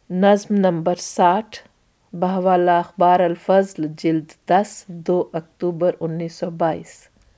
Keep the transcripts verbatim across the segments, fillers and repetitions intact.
نظم نمبر ساٹھ، بہوالا اخبار الفضل، جلد دس، دو اکتوبر انیس سو بائیس۔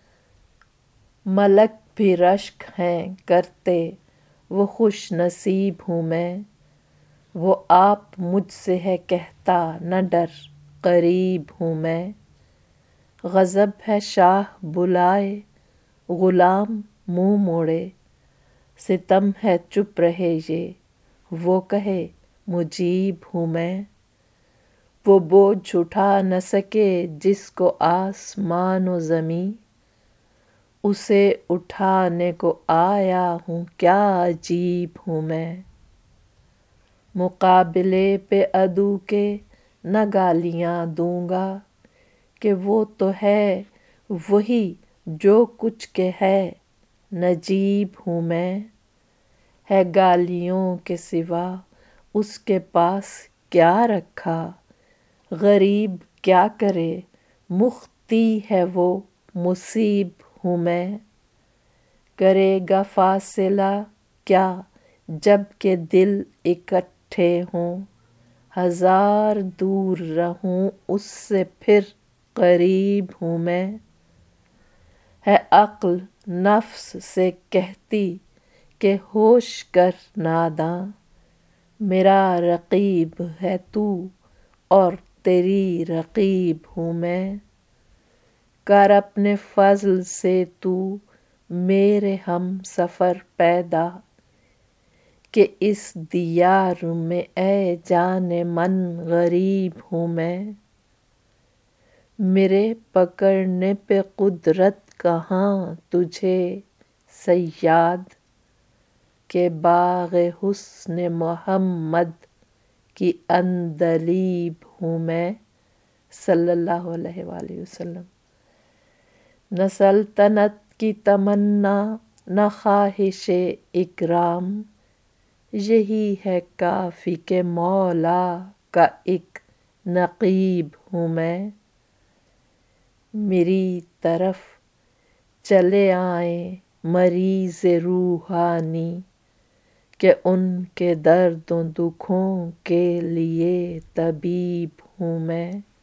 ملک بھی رشک ہیں کرتے، وہ خوش نصیب ہوں میں، وہ آپ مجھ سے ہے کہتا نہ ڈر، قریب ہوں میں۔ غضب ہے شاہ بلائے، غلام منہ موڑے، ستم ہے چپ رہے یہ، وہ کہے مجیب ہوں میں۔ وہ بوجھ اٹھا نہ سکے جس کو آسمان و زمیں، اسے اٹھانے کو آیا ہوں کیا عجیب ہوں میں۔ مقابلے پہ عدو کے نہ گالیاں دوں گا، کہ وہ تو ہے وہی جو کچھ کہ ہے، نجیب ہوں میں۔ ہے گالیوں کے سوا اس کے پاس کیا رکھا، غریب کیا کرے مختی ہے وہ، مصیب ہوں میں۔ کرے گا فاصلہ کیا جب کہ دل اکٹھے ہوں، ہزار دور رہوں اس سے پھر قریب ہوں میں۔ ہے عقل نفس سے کہتی کہ ہوش کر ناداں، میرا رقیب ہے تو اور تیری رقیب ہوں میں۔ کر اپنے فضل سے تو میرے ہم سفر پیدا، کہ اس دیار میں اے جان من غریب ہوں میں۔ میرے پکڑنے پہ قدرت کہاں تجھے صیاد، کہ باغ حسن محمد کی عندلیب ہوں میں، صلی اللہ علیہ وآلہ وسلم۔ نہ سلطنت کی تمنا نہ خواہش اکرام، یہی ہے کافی کہ مولا کا ایک نقیب ہوں میں۔ میری طرف چلے آئیں مریض روحانی، کہ ان کے درد و دکھوں کے لیے طبیب ہوں میں۔